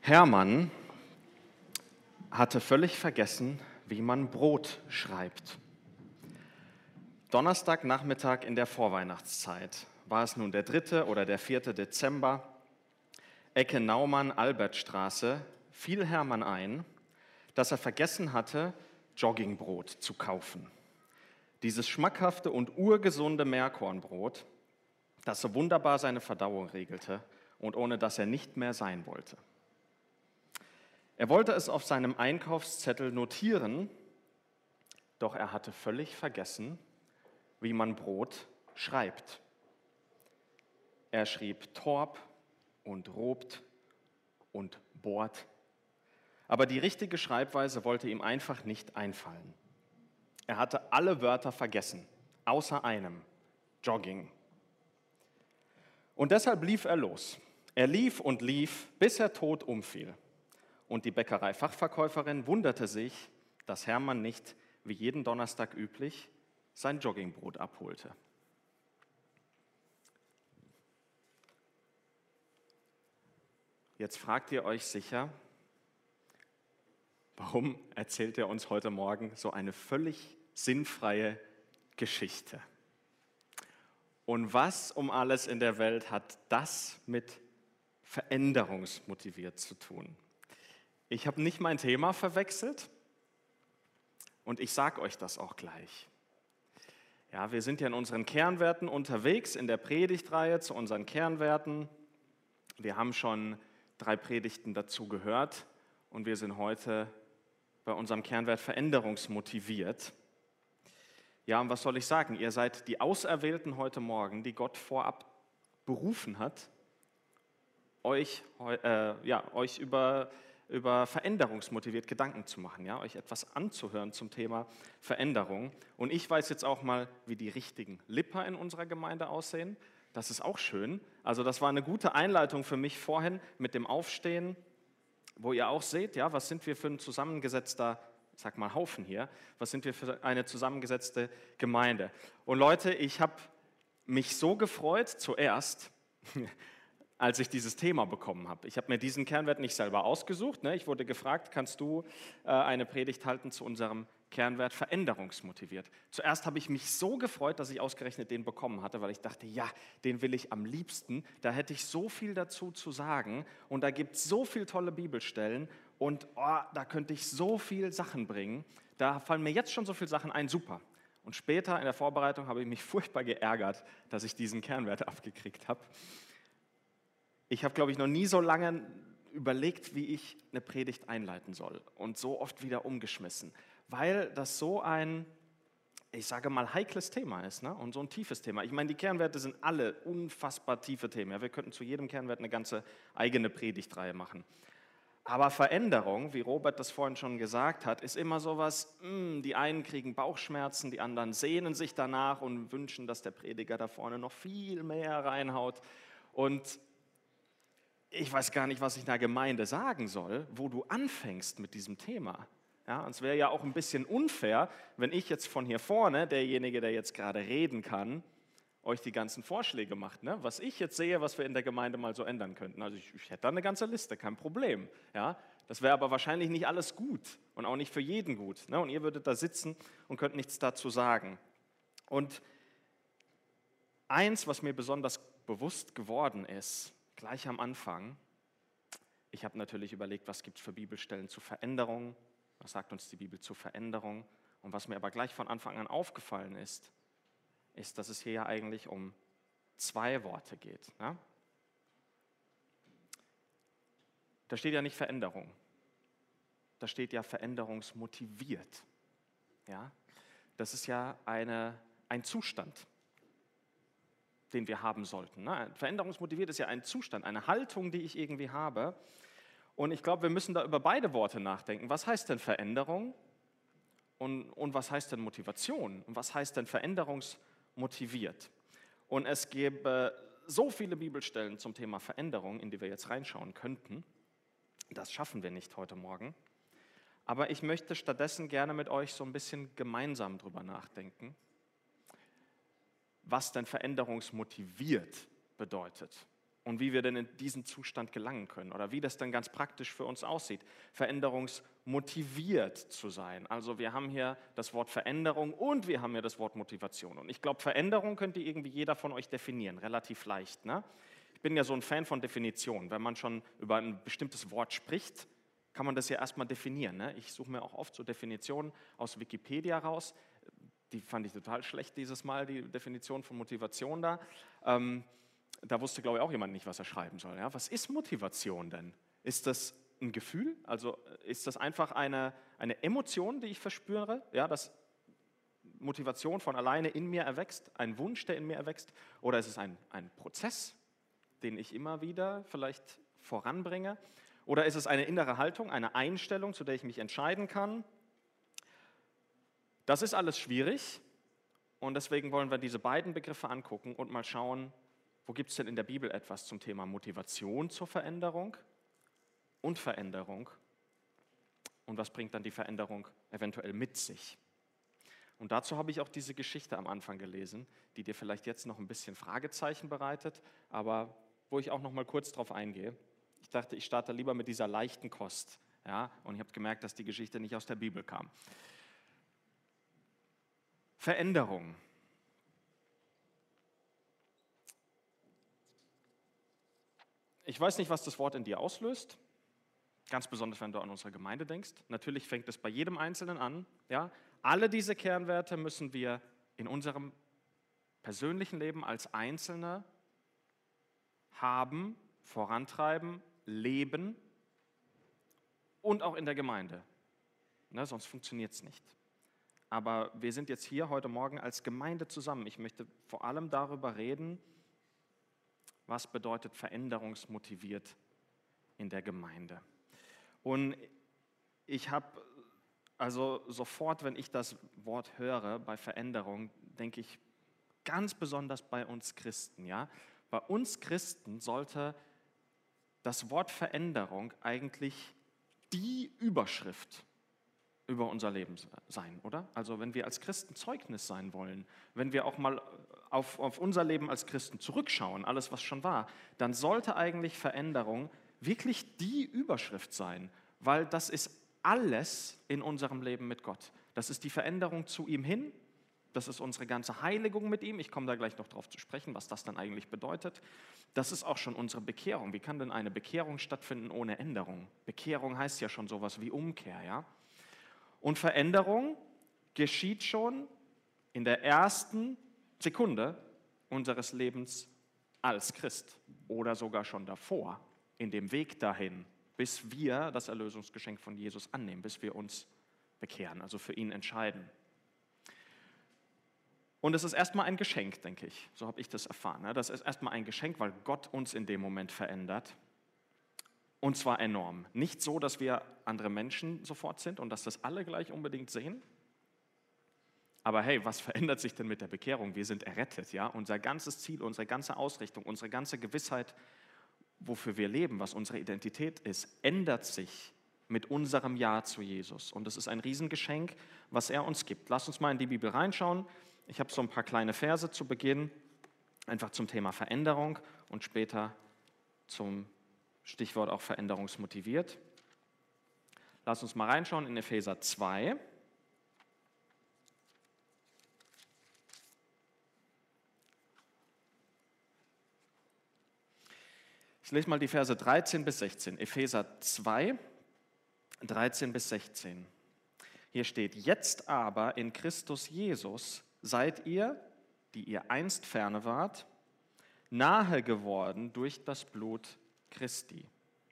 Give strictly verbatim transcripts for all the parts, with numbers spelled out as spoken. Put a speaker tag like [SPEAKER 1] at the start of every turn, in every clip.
[SPEAKER 1] Hermann hatte völlig vergessen, wie man Brot schreibt. Donnerstagnachmittag in der Vorweihnachtszeit. War es nun der dritte oder der vierte Dezember? Ecke Naumann-Albertstraße fiel Hermann ein, dass er vergessen hatte, Joggingbrot zu kaufen. Dieses schmackhafte und urgesunde Meerkornbrot, das so wunderbar seine Verdauung regelte und ohne das er nicht mehr sein wollte. Er wollte es auf seinem Einkaufszettel notieren, doch er hatte völlig vergessen, wie man Brot schreibt. Er schrieb Torb und robt und bohrt, aber die richtige Schreibweise wollte ihm einfach nicht einfallen. Er hatte alle Wörter vergessen, außer einem, Jogging. Und deshalb lief er los. Er lief und lief, bis er tot umfiel. Und die Bäckerei-Fachverkäuferin wunderte sich, dass Hermann nicht, wie jeden Donnerstag üblich, sein Joggingbrot abholte. Jetzt fragt ihr euch sicher, warum erzählt er uns heute Morgen so eine völlig sinnfreie Geschichte? Und was um alles in der Welt hat das mit veränderungsmotiviert zu tun? Ich habe nicht mein Thema verwechselt und ich sage euch das auch gleich. Ja, wir sind ja in unseren Kernwerten unterwegs, in der Predigtreihe zu unseren Kernwerten. Wir haben schon drei Predigten dazu gehört und wir sind heute bei unserem Kernwert veränderungsmotiviert. Ja, und was soll ich sagen? Ihr seid die Auserwählten heute Morgen, die Gott vorab berufen hat, euch, äh, ja, euch über, über veränderungsmotiviert Gedanken zu machen, ja, euch etwas anzuhören zum Thema Veränderung. Und ich weiß jetzt auch mal, wie die richtigen Lipper in unserer Gemeinde aussehen. Das ist auch schön. Also das war eine gute Einleitung für mich vorhin mit dem Aufstehen, wo ihr auch seht, ja, was sind wir für ein zusammengesetzter, sag mal Haufen hier, was sind wir für eine zusammengesetzte Gemeinde. Und Leute, ich habe mich so gefreut zuerst, als ich dieses Thema bekommen habe. Ich habe mir diesen Kernwert nicht selber ausgesucht. Ne? Ich wurde gefragt, kannst du äh, eine Predigt halten zu unserem Kernwert veränderungsmotiviert. Zuerst habe ich mich so gefreut, dass ich ausgerechnet den bekommen hatte, weil ich dachte, ja, den will ich am liebsten. Da hätte ich so viel dazu zu sagen und da gibt es so viele tolle Bibelstellen und oh, da könnte ich so viele Sachen bringen. Da fallen mir jetzt schon so viele Sachen ein, super. Und später in der Vorbereitung habe ich mich furchtbar geärgert, dass ich diesen Kernwert abgekriegt habe. Ich habe, glaube ich, noch nie so lange überlegt, wie ich eine Predigt einleiten soll und so oft wieder umgeschmissen, weil das so ein, ich sage mal, heikles Thema ist, ne? Und so ein tiefes Thema. Ich meine, die Kernwerte sind alle unfassbar tiefe Themen. Ja, wir könnten zu jedem Kernwert eine ganze eigene Predigtreihe machen. Aber Veränderung, wie Robert das vorhin schon gesagt hat, ist immer sowas, mh, die einen kriegen Bauchschmerzen, die anderen sehnen sich danach und wünschen, dass der Prediger da vorne noch viel mehr reinhaut. Und ich weiß gar nicht, was ich einer Gemeinde sagen soll, wo du anfängst mit diesem Thema. Ja, und es wäre ja auch ein bisschen unfair, wenn ich jetzt von hier vorne, derjenige, der jetzt gerade reden kann, euch die ganzen Vorschläge macht, ne? Was ich jetzt sehe, was wir in der Gemeinde mal so ändern könnten. Also ich, ich hätte da eine ganze Liste, kein Problem. Ja? Das wäre aber wahrscheinlich nicht alles gut und auch nicht für jeden gut. Ne? Und ihr würdet da sitzen und könnt nichts dazu sagen. Und eins, was mir besonders bewusst geworden ist, gleich am Anfang, ich habe natürlich überlegt, was gibt es für Bibelstellen zur Veränderung, was sagt uns die Bibel zur Veränderung und was mir aber gleich von Anfang an aufgefallen ist, ist, dass es hier ja eigentlich um zwei Worte geht. Ja? Da steht ja nicht Veränderung, da steht ja veränderungsmotiviert. Ja? Das ist ja eine, ein Zustand, den wir haben sollten. Ne? Veränderungsmotiviert ist ja ein Zustand, eine Haltung, die ich irgendwie habe. Und ich glaube, wir müssen da über beide Worte nachdenken. Was heißt denn Veränderung und, und was heißt denn Motivation? Und was heißt denn veränderungsmotiviert? Und es gäbe so viele Bibelstellen zum Thema Veränderung, in die wir jetzt reinschauen könnten. Das schaffen wir nicht heute Morgen. Aber ich möchte stattdessen gerne mit euch so ein bisschen gemeinsam drüber nachdenken, was denn veränderungsmotiviert bedeutet. und wie wir denn in diesen Zustand gelangen können oder wie das dann ganz praktisch für uns aussieht, veränderungsmotiviert zu sein. Also wir haben hier das Wort Veränderung und wir haben hier das Wort Motivation. Und ich glaube, Veränderung könnte irgendwie jeder von euch definieren, relativ leicht, ne? Ich bin ja so ein Fan von Definitionen. Wenn man schon über ein bestimmtes Wort spricht, kann man das ja erstmal definieren, ne? Ich suche mir auch oft so Definitionen aus Wikipedia raus. Die fand ich total schlecht dieses Mal, die Definition von Motivation da. Ähm, Da wusste, glaube ich, auch jemand nicht, was er schreiben soll. Ja? Was ist Motivation denn? Ist das ein Gefühl? Also ist das einfach eine, eine Emotion, die ich verspüre? Ja, dass Motivation von alleine in mir erwächst, ein Wunsch, der in mir erwächst? Oder ist es ein, ein Prozess, den ich immer wieder vielleicht voranbringe? Oder ist es eine innere Haltung, eine Einstellung, zu der ich mich entscheiden kann? Das ist alles schwierig und deswegen wollen wir diese beiden Begriffe angucken und mal schauen, wo gibt es denn in der Bibel etwas zum Thema Motivation zur Veränderung und Veränderung? Und was bringt dann die Veränderung eventuell mit sich? Und dazu habe ich auch diese Geschichte am Anfang gelesen, die dir vielleicht jetzt noch ein bisschen Fragezeichen bereitet, aber wo ich auch noch mal kurz drauf eingehe. Ich dachte, ich starte lieber mit dieser leichten Kost. Ja? Und ich habe gemerkt, dass die Geschichte nicht aus der Bibel kam. Veränderung. Ich weiß nicht, was das Wort in dir auslöst, ganz besonders, wenn du an unsere Gemeinde denkst. Natürlich fängt es bei jedem Einzelnen an. Ja? Alle diese Kernwerte müssen wir in unserem persönlichen Leben als Einzelne haben, vorantreiben, leben und auch in der Gemeinde. Ne, sonst funktioniert es nicht. Aber wir sind jetzt hier heute Morgen als Gemeinde zusammen. Ich möchte vor allem darüber reden, was bedeutet veränderungsmotiviert in der Gemeinde. Und ich habe also sofort, wenn ich das Wort höre bei Veränderung, denke ich ganz besonders bei uns Christen. Ja? Bei uns Christen sollte das Wort Veränderung eigentlich die Überschrift über unser Leben sein, oder? Also wenn wir als Christen Zeugnis sein wollen, wenn wir auch mal auf, auf unser Leben als Christen zurückschauen, alles was schon war, dann sollte eigentlich Veränderung wirklich die Überschrift sein, weil das ist alles in unserem Leben mit Gott. Das ist die Veränderung zu ihm hin, das ist unsere ganze Heiligung mit ihm, ich komme da gleich noch drauf zu sprechen, was das dann eigentlich bedeutet. Das ist auch schon unsere Bekehrung. Wie kann denn eine Bekehrung stattfinden ohne Änderung? Bekehrung heißt ja schon sowas wie Umkehr, ja? Und Veränderung geschieht schon in der ersten Sekunde unseres Lebens als Christ oder sogar schon davor, in dem Weg dahin, bis wir das Erlösungsgeschenk von Jesus annehmen, bis wir uns bekehren, also für ihn entscheiden. Und es ist erstmal ein Geschenk, denke ich, so habe ich das erfahren. Das ist erstmal ein Geschenk, weil Gott uns in dem Moment verändert. Und zwar enorm. Nicht so, dass wir andere Menschen sofort sind und dass das alle gleich unbedingt sehen. Aber hey, was verändert sich denn mit der Bekehrung? Wir sind errettet, ja? Unser ganzes Ziel, unsere ganze Ausrichtung, unsere ganze Gewissheit, wofür wir leben, was unsere Identität ist, ändert sich mit unserem Ja zu Jesus. Und das ist ein Riesengeschenk, was er uns gibt. Lass uns mal in die Bibel reinschauen. Ich habe so ein paar kleine Verse zu Beginn, einfach zum Thema Veränderung und später zum Stichwort auch veränderungsmotiviert. Lass uns mal reinschauen in Epheser zwei. Ich lese mal die Verse dreizehn bis sechzehn. Epheser zwei, dreizehn bis sechzehn. Hier steht: Jetzt aber in Christus Jesus seid ihr, die ihr einst ferne wart, nahe geworden durch das Blut Christi.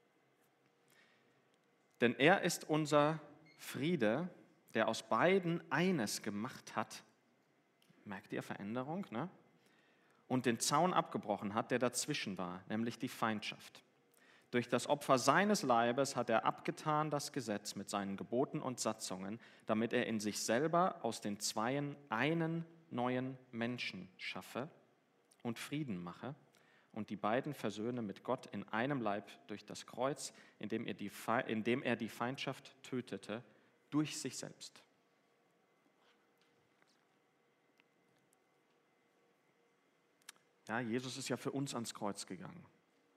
[SPEAKER 1] Denn er ist unser Friede, der aus beiden eines gemacht hat. Merkt ihr Veränderung, ne? Und den Zaun abgebrochen hat, der dazwischen war, nämlich die Feindschaft. Durch das Opfer seines Leibes hat er abgetan das Gesetz mit seinen Geboten und Satzungen, damit er in sich selber aus den Zweien einen neuen Menschen schaffe und Frieden mache und die beiden versöhne mit Gott in einem Leib durch das Kreuz, indem er die, indem er die Feindschaft tötete durch sich selbst. Ja, Jesus ist ja für uns ans Kreuz gegangen.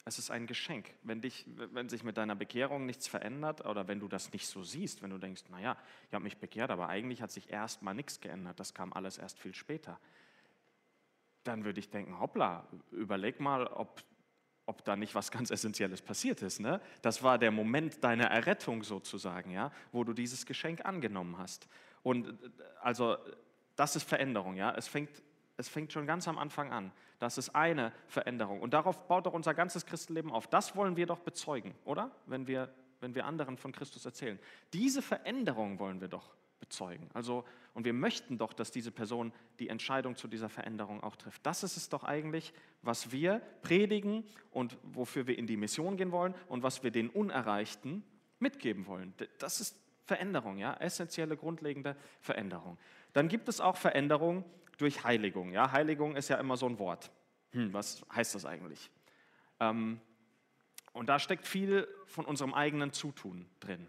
[SPEAKER 1] Es ist ein Geschenk. Wenn, dich, wenn sich mit deiner Bekehrung nichts verändert oder wenn du das nicht so siehst, wenn du denkst, naja, ich habe mich bekehrt, aber eigentlich hat sich erst mal nichts geändert, das kam alles erst viel später, dann würde ich denken, hoppla, überleg mal, ob, ob da nicht was ganz Essentielles passiert ist. Ne? Das war der Moment deiner Errettung sozusagen, ja, wo du dieses Geschenk angenommen hast. Und also das ist Veränderung, ja. Es fängt, es fängt schon ganz am Anfang an. Das ist eine Veränderung. Und darauf baut doch unser ganzes Christenleben auf. Das wollen wir doch bezeugen, oder? Wenn wir, wenn wir anderen von Christus erzählen. Diese Veränderung wollen wir doch bezeugen. Also, und wir möchten doch, dass diese Person die Entscheidung zu dieser Veränderung auch trifft. Das ist es doch eigentlich, was wir predigen und wofür wir in die Mission gehen wollen und was wir den Unerreichten mitgeben wollen. Das ist Veränderung, ja, essentielle, grundlegende Veränderung. Dann gibt es auch Veränderung durch Heiligung. Ja? Heiligung ist ja immer so ein Wort. Hm, was heißt das eigentlich? Ähm, und da steckt viel von unserem eigenen Zutun drin.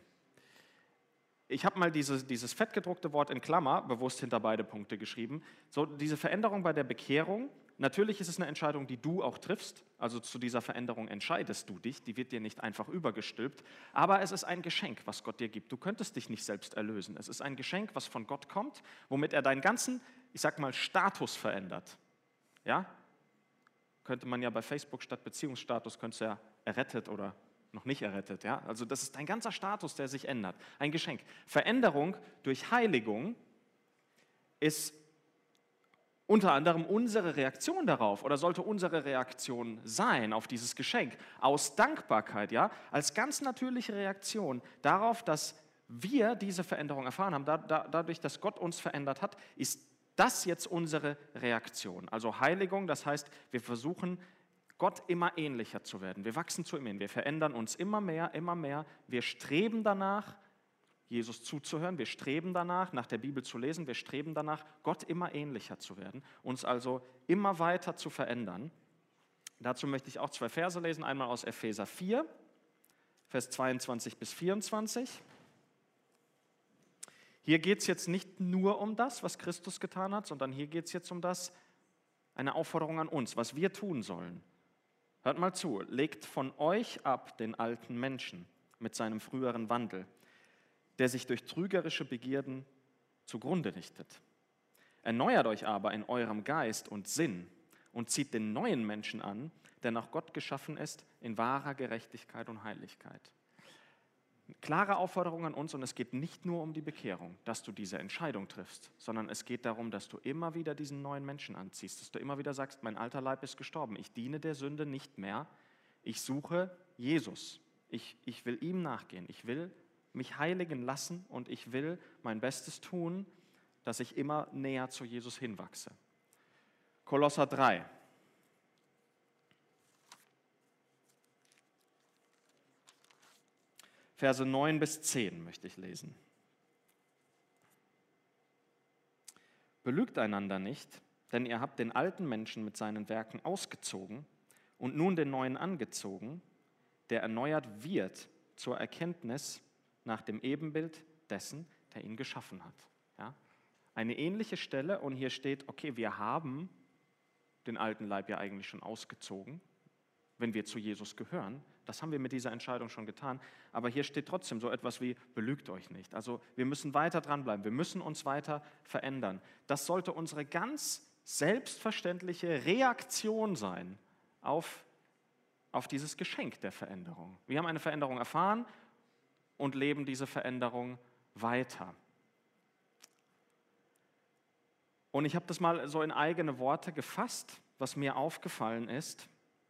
[SPEAKER 1] Ich habe mal dieses, dieses fettgedruckte Wort in Klammer bewusst hinter beide Punkte geschrieben. So, diese Veränderung bei der Bekehrung, natürlich ist es eine Entscheidung, die du auch triffst. Also zu dieser Veränderung entscheidest du dich. Die wird dir nicht einfach übergestülpt. Aber es ist ein Geschenk, was Gott dir gibt. Du könntest dich nicht selbst erlösen. Es ist ein Geschenk, was von Gott kommt, womit er deinen ganzen, ich sag mal, Status verändert. Ja? Könnte man ja bei Facebook statt Beziehungsstatus, könntest du ja errettet oder noch nicht errettet. Ja? Also das ist dein ganzer Status, der sich ändert. Ein Geschenk. Veränderung durch Heiligung ist unter anderem unsere Reaktion darauf oder sollte unsere Reaktion sein auf dieses Geschenk aus Dankbarkeit, ja, als ganz natürliche Reaktion darauf, dass wir diese Veränderung erfahren haben, da, da, dadurch, dass Gott uns verändert hat, ist das jetzt unsere Reaktion. Also Heiligung, das heißt, wir versuchen, Gott immer ähnlicher zu werden. Wir wachsen zu ihm hin, wir verändern uns immer mehr, immer mehr. Wir streben danach, Jesus zuzuhören, wir streben danach, nach der Bibel zu lesen, wir streben danach, Gott immer ähnlicher zu werden, uns also immer weiter zu verändern. Dazu möchte ich auch zwei Verse lesen, einmal aus Epheser vier, Vers zweiundzwanzig bis vierundzwanzig. Hier geht es jetzt nicht nur um das, was Christus getan hat, sondern hier geht es jetzt um das, eine Aufforderung an uns, was wir tun sollen. Hört mal zu, legt von euch ab den alten Menschen mit seinem früheren Wandel, der sich durch trügerische Begierden zugrunde richtet. Erneuert euch aber in eurem Geist und Sinn und zieht den neuen Menschen an, der nach Gott geschaffen ist, in wahrer Gerechtigkeit und Heiligkeit. Klare Aufforderung an uns, und es geht nicht nur um die Bekehrung, dass du diese Entscheidung triffst, sondern es geht darum, dass du immer wieder diesen neuen Menschen anziehst, dass du immer wieder sagst, mein alter Leib ist gestorben, ich diene der Sünde nicht mehr, ich suche Jesus, ich, ich will ihm nachgehen, ich will mich heiligen lassen und ich will mein Bestes tun, dass ich immer näher zu Jesus hinwachse. Kolosser drei. Verse neun bis zehn möchte ich lesen. Belügt einander nicht, denn ihr habt den alten Menschen mit seinen Werken ausgezogen und nun den neuen angezogen, der erneuert wird zur Erkenntnis nach dem Ebenbild dessen, der ihn geschaffen hat. Ja? Eine ähnliche Stelle und hier steht, okay, wir haben den alten Leib ja eigentlich schon ausgezogen, wenn wir zu Jesus gehören. Das haben wir mit dieser Entscheidung schon getan. Aber hier steht trotzdem so etwas wie, belügt euch nicht. Also wir müssen weiter dranbleiben, wir müssen uns weiter verändern. Das sollte unsere ganz selbstverständliche Reaktion sein auf, auf dieses Geschenk der Veränderung. Wir haben eine Veränderung erfahren und leben diese Veränderung weiter. Und ich habe das mal so in eigene Worte gefasst, was mir aufgefallen ist,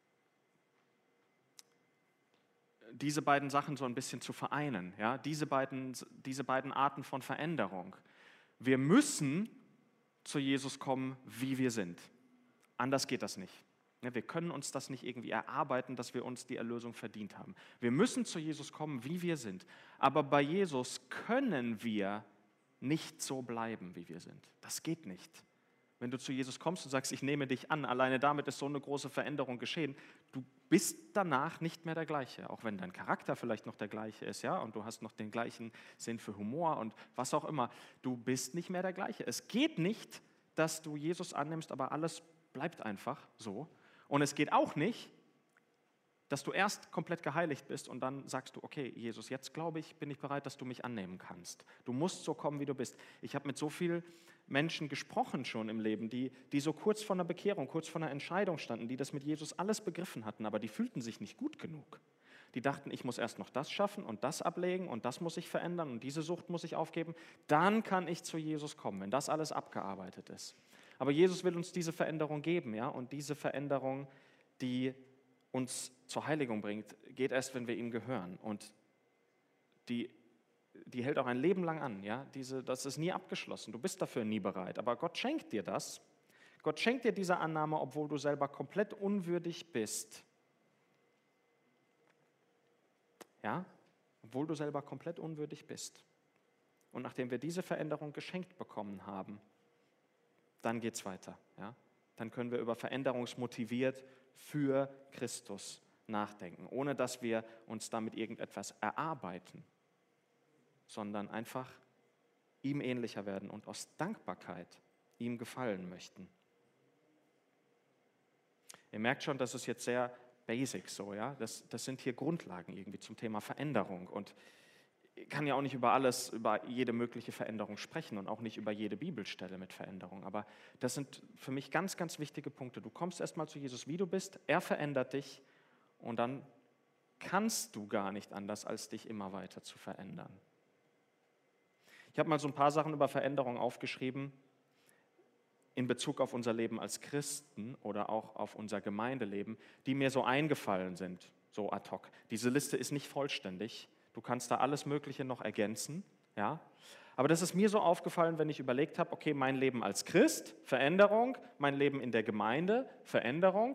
[SPEAKER 1] diese beiden Sachen so ein bisschen zu vereinen, ja? diese, beiden, diese beiden Arten von Veränderung. Wir müssen zu Jesus kommen, wie wir sind. Anders geht das nicht. Wir können uns das nicht irgendwie erarbeiten, dass wir uns die Erlösung verdient haben. Wir müssen zu Jesus kommen, wie wir sind. Aber bei Jesus können wir nicht so bleiben, wie wir sind. Das geht nicht. Wenn du zu Jesus kommst und sagst, ich nehme dich an, alleine damit ist so eine große Veränderung geschehen. Du bist danach nicht mehr der gleiche, auch wenn dein Charakter vielleicht noch der gleiche ist, ja, und du hast noch den gleichen Sinn für Humor und was auch immer. Du bist nicht mehr der gleiche. Es geht nicht, dass du Jesus annimmst, aber alles bleibt einfach so. Und es geht auch nicht, dass du erst komplett geheiligt bist und dann sagst du, okay, Jesus, jetzt glaube ich, bin ich bereit, dass du mich annehmen kannst. Du musst so kommen, wie du bist. Ich habe mit so vielen Menschen gesprochen schon im Leben, die, die so kurz vor einer Bekehrung, kurz vor einer Entscheidung standen, die das mit Jesus alles begriffen hatten, aber die fühlten sich nicht gut genug. Die dachten, ich muss erst noch das schaffen und das ablegen und das muss ich verändern und diese Sucht muss ich aufgeben. Dann kann ich zu Jesus kommen, wenn das alles abgearbeitet ist. Aber Jesus will uns diese Veränderung geben, ja, und diese Veränderung, die uns zur Heiligung bringt, geht erst, wenn wir ihm gehören. Und die, die hält auch ein Leben lang an. Ja? Diese, das ist nie abgeschlossen. Du bist dafür nie bereit. Aber Gott schenkt dir das. Gott schenkt dir diese Annahme, obwohl du selber komplett unwürdig bist. Ja? Obwohl du selber komplett unwürdig bist. Und nachdem wir diese Veränderung geschenkt bekommen haben, dann geht es weiter. Ja? Dann können wir über veränderungsmotiviert für Christus nachdenken, ohne dass wir uns damit irgendetwas erarbeiten, sondern einfach ihm ähnlicher werden und aus Dankbarkeit ihm gefallen möchten. Ihr merkt schon, das ist jetzt sehr basic so, ja. Das, das sind hier Grundlagen irgendwie zum Thema Veränderung und ich kann ja auch nicht über alles, über jede mögliche Veränderung sprechen und auch nicht über jede Bibelstelle mit Veränderung. Aber das sind für mich ganz, ganz wichtige Punkte. Du kommst erstmal zu Jesus, wie du bist, er verändert dich und dann kannst du gar nicht anders, als dich immer weiter zu verändern. Ich habe mal so ein paar Sachen über Veränderung aufgeschrieben in Bezug auf unser Leben als Christen oder auch auf unser Gemeindeleben, die mir so eingefallen sind, so ad hoc. Diese Liste ist nicht vollständig. Du kannst da alles Mögliche noch ergänzen, ja. Aber das ist mir so aufgefallen, wenn ich überlegt habe, okay, mein Leben als Christ, Veränderung, mein Leben in der Gemeinde, Veränderung.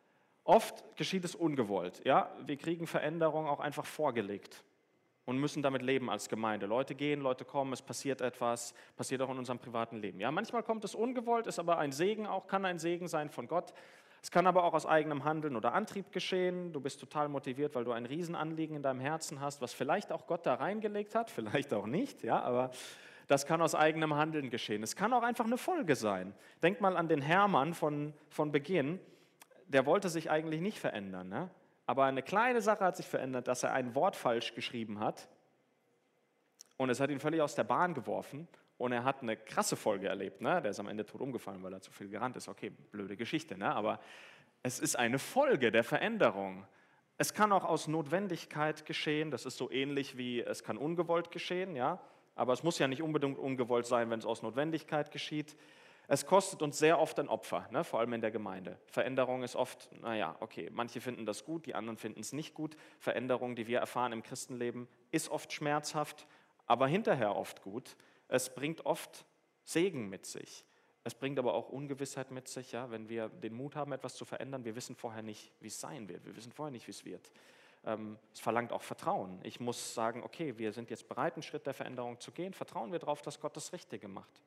[SPEAKER 1] Oft geschieht es ungewollt, ja. Wir kriegen Veränderung auch einfach vorgelegt und müssen damit leben als Gemeinde. Leute gehen, Leute kommen, es passiert etwas, passiert auch in unserem privaten Leben. Ja, manchmal kommt es ungewollt, ist aber ein Segen auch, kann ein Segen sein von Gott. Es kann aber auch aus eigenem Handeln oder Antrieb geschehen. Du bist total motiviert, weil du ein Riesenanliegen in deinem Herzen hast, was vielleicht auch Gott da reingelegt hat, vielleicht auch nicht, ja, aber das kann aus eigenem Handeln geschehen. Es kann auch einfach eine Folge sein. Denk mal an den Hermann von, von Beginn, der wollte sich eigentlich nicht verändern, ne? Aber eine kleine Sache hat sich verändert, dass er ein Wort falsch geschrieben hat und es hat ihn völlig aus der Bahn geworfen. Und er hat eine krasse Folge erlebt, ne? Der ist am Ende tot umgefallen, weil er zu viel gerannt ist. Okay, blöde Geschichte, ne? Aber es ist eine Folge der Veränderung. Es kann auch aus Notwendigkeit geschehen, das ist so ähnlich wie es kann ungewollt geschehen, ja? Aber es muss ja nicht unbedingt ungewollt sein, wenn es aus Notwendigkeit geschieht. Es kostet uns sehr oft ein Opfer, ne? Vor allem in der Gemeinde. Veränderung ist oft, naja, okay, manche finden das gut, die anderen finden es nicht gut. Veränderung, die wir erfahren im Christenleben, ist oft schmerzhaft, aber hinterher oft gut. Es bringt oft Segen mit sich. Es bringt aber auch Ungewissheit mit sich, ja? Wenn wir den Mut haben, etwas zu verändern. Wir wissen vorher nicht, wie es sein wird. Wir wissen vorher nicht, wie es wird. Ähm, es verlangt auch Vertrauen. Ich muss sagen, okay, wir sind jetzt bereit, einen Schritt der Veränderung zu gehen. Vertrauen wir darauf, dass Gott das Richtige macht.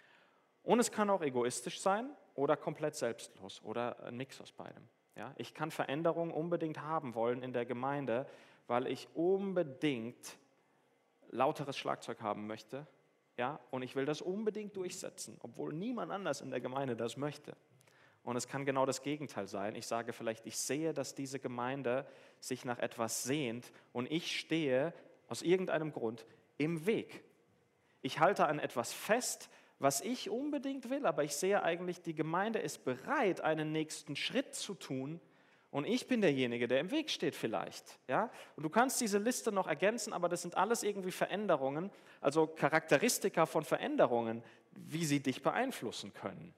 [SPEAKER 1] Und es kann auch egoistisch sein oder komplett selbstlos oder ein Mix aus beidem. Ja? Ich kann Veränderung unbedingt haben wollen in der Gemeinde, weil ich unbedingt lauteres Schlagzeug haben möchte. Ja, und ich will das unbedingt durchsetzen, obwohl niemand anders in der Gemeinde das möchte. Und es kann genau das Gegenteil sein. Ich sage vielleicht, ich sehe, dass diese Gemeinde sich nach etwas sehnt und ich stehe aus irgendeinem Grund im Weg. Ich halte an etwas fest, was ich unbedingt will, aber ich sehe eigentlich, die Gemeinde ist bereit, einen nächsten Schritt zu tun. Und ich bin derjenige, der im Weg steht vielleicht. Ja? Und du kannst diese Liste noch ergänzen, aber das sind alles irgendwie Veränderungen, also Charakteristika von Veränderungen, wie sie dich beeinflussen können.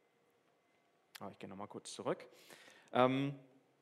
[SPEAKER 1] Oh, ich gehe nochmal kurz zurück. Ähm,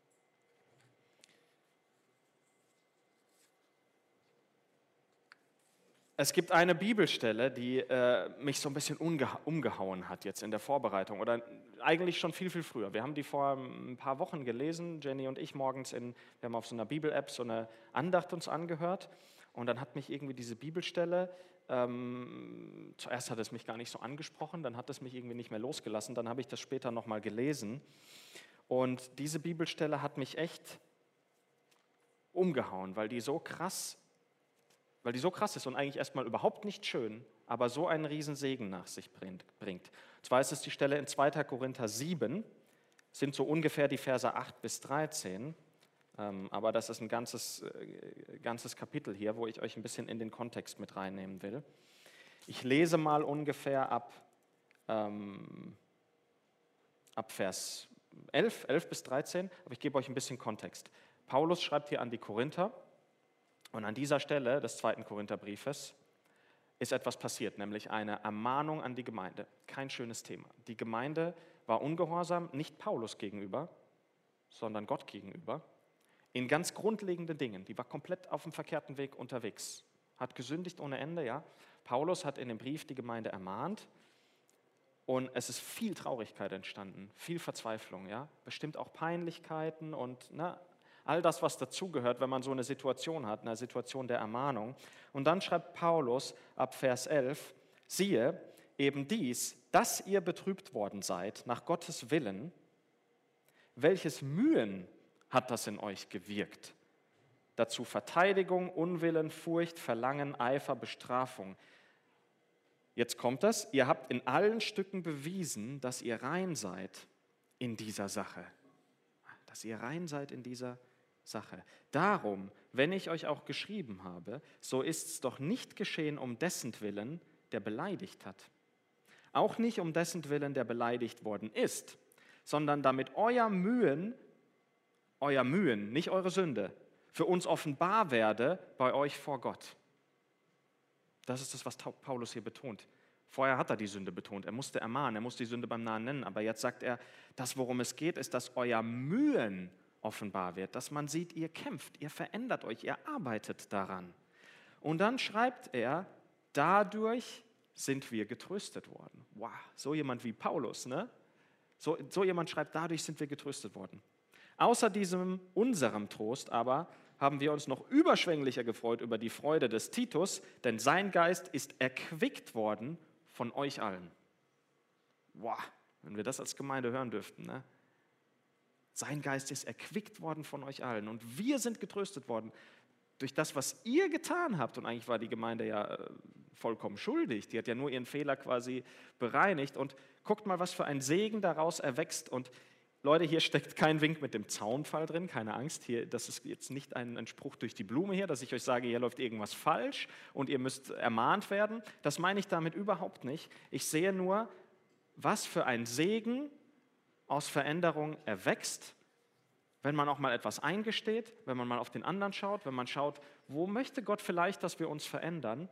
[SPEAKER 1] Es gibt eine Bibelstelle, die äh, mich so ein bisschen umgeha- umgehauen hat jetzt in der Vorbereitung oder eigentlich schon viel, viel früher. Wir haben die vor ein paar Wochen gelesen, Jenny und ich morgens, in, wir haben auf so einer Bibel-App so eine Andacht uns angehört und dann hat mich irgendwie diese Bibelstelle, ähm, zuerst hat es mich gar nicht so angesprochen, dann hat es mich irgendwie nicht mehr losgelassen, dann habe ich das später nochmal gelesen und diese Bibelstelle hat mich echt umgehauen, weil die so krass Weil die so krass ist und eigentlich erstmal überhaupt nicht schön, aber so einen Riesensegen nach sich bringt. Und zwar ist es die Stelle in zweiter Korinther sieben, sind so ungefähr die Verse acht bis dreizehn. Ähm, aber das ist ein ganzes, äh, ganzes Kapitel hier, wo ich euch ein bisschen in den Kontext mit reinnehmen will. Ich lese mal ungefähr ab, ähm, ab Vers elf, elf bis dreizehn, aber ich gebe euch ein bisschen Kontext. Paulus schreibt hier an die Korinther und an dieser Stelle des zweiten Korintherbriefes ist etwas passiert, nämlich eine Ermahnung an die Gemeinde. Kein schönes Thema. Die Gemeinde war ungehorsam, nicht Paulus gegenüber, sondern Gott gegenüber, in ganz grundlegenden Dingen. Die war komplett auf dem verkehrten Weg unterwegs, hat gesündigt ohne Ende, ja. Paulus hat in dem Brief die Gemeinde ermahnt und es ist viel Traurigkeit entstanden, viel Verzweiflung, ja. Bestimmt auch Peinlichkeiten und na, all das, was dazugehört, wenn man so eine Situation hat, eine Situation der Ermahnung. Und dann schreibt Paulus ab Vers elf, siehe, eben dies, dass ihr betrübt worden seid nach Gottes Willen, welches Mühen hat das in euch gewirkt? Dazu Verteidigung, Unwillen, Furcht, Verlangen, Eifer, Bestrafung. Jetzt kommt das, ihr habt in allen Stücken bewiesen, dass ihr rein seid in dieser Sache. Dass ihr rein seid in dieser Sache. Darum, wenn ich euch auch geschrieben habe, so ist es doch nicht geschehen um dessen Willen, der beleidigt hat. Auch nicht um dessen Willen, der beleidigt worden ist, sondern damit euer Mühen, euer Mühen, nicht eure Sünde, für uns offenbar werde bei euch vor Gott. Das ist das, was Paulus hier betont. Vorher hat er die Sünde betont, er musste ermahnen, er musste die Sünde beim Namen nennen, aber jetzt sagt er, das, worum es geht, ist, dass euer Mühen offenbar wird, dass man sieht, ihr kämpft, ihr verändert euch, ihr arbeitet daran. Und dann schreibt er, dadurch sind wir getröstet worden. Wow, so jemand wie Paulus, ne? So, so jemand schreibt, dadurch sind wir getröstet worden. Außer diesem unserem Trost aber haben wir uns noch überschwänglicher gefreut über die Freude des Titus, denn sein Geist ist erquickt worden von euch allen. Wow, wenn wir das als Gemeinde hören dürften, ne? Sein Geist ist erquickt worden von euch allen und wir sind getröstet worden durch das, was ihr getan habt. Und eigentlich war die Gemeinde ja vollkommen schuldig. Die hat ja nur ihren Fehler quasi bereinigt. Und guckt mal, was für ein Segen daraus erwächst. Und Leute, hier steckt kein Wink mit dem Zaunpfahl drin, keine Angst. Hier, das ist jetzt nicht ein, ein Spruch durch die Blume hier, dass ich euch sage, hier läuft irgendwas falsch und ihr müsst ermahnt werden. Das meine ich damit überhaupt nicht. Ich sehe nur, was für ein Segen aus Veränderung erwächst, wenn man auch mal etwas eingesteht, wenn man mal auf den anderen schaut, wenn man schaut, wo möchte Gott vielleicht, dass wir uns verändern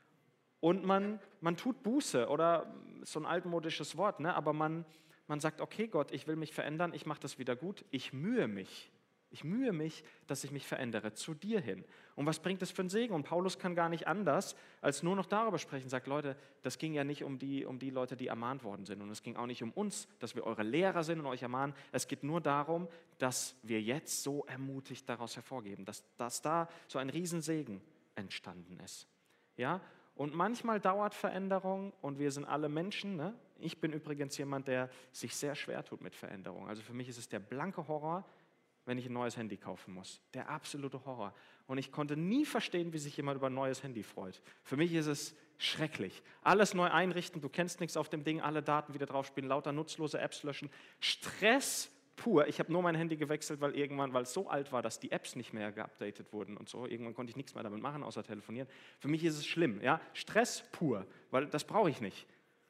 [SPEAKER 1] und man, man tut Buße oder so ein altmodisches Wort, ne? aber man, man sagt, okay Gott, ich will mich verändern, ich mache das wieder gut, ich mühe mich. Ich mühe mich, dass ich mich verändere, zu dir hin. Und was bringt das für einen Segen? Und Paulus kann gar nicht anders, als nur noch darüber sprechen. Sagt, Leute, das ging ja nicht um die, um die Leute, die ermahnt worden sind. Und es ging auch nicht um uns, dass wir eure Lehrer sind und euch ermahnen. Es geht nur darum, dass wir jetzt so ermutigt daraus hervorgeben, dass, dass da so ein Riesensegen entstanden ist. Ja? Und manchmal dauert Veränderung und wir sind alle Menschen. Ne? Ich bin übrigens jemand, der sich sehr schwer tut mit Veränderung. Also für mich ist es der blanke Horror, wenn ich ein neues Handy kaufen muss. Der absolute Horror. Und ich konnte nie verstehen, wie sich jemand über ein neues Handy freut. Für mich ist es schrecklich. Alles neu einrichten, du kennst nichts auf dem Ding, alle Daten wieder draufspielen, lauter nutzlose Apps löschen. Stress pur. Ich habe nur mein Handy gewechselt, weil irgendwann, weil es so alt war, dass die Apps nicht mehr geupdatet wurden und so. Irgendwann konnte ich nichts mehr damit machen, außer telefonieren. Für mich ist es schlimm. Ja? Stress pur, weil das brauche ich nicht.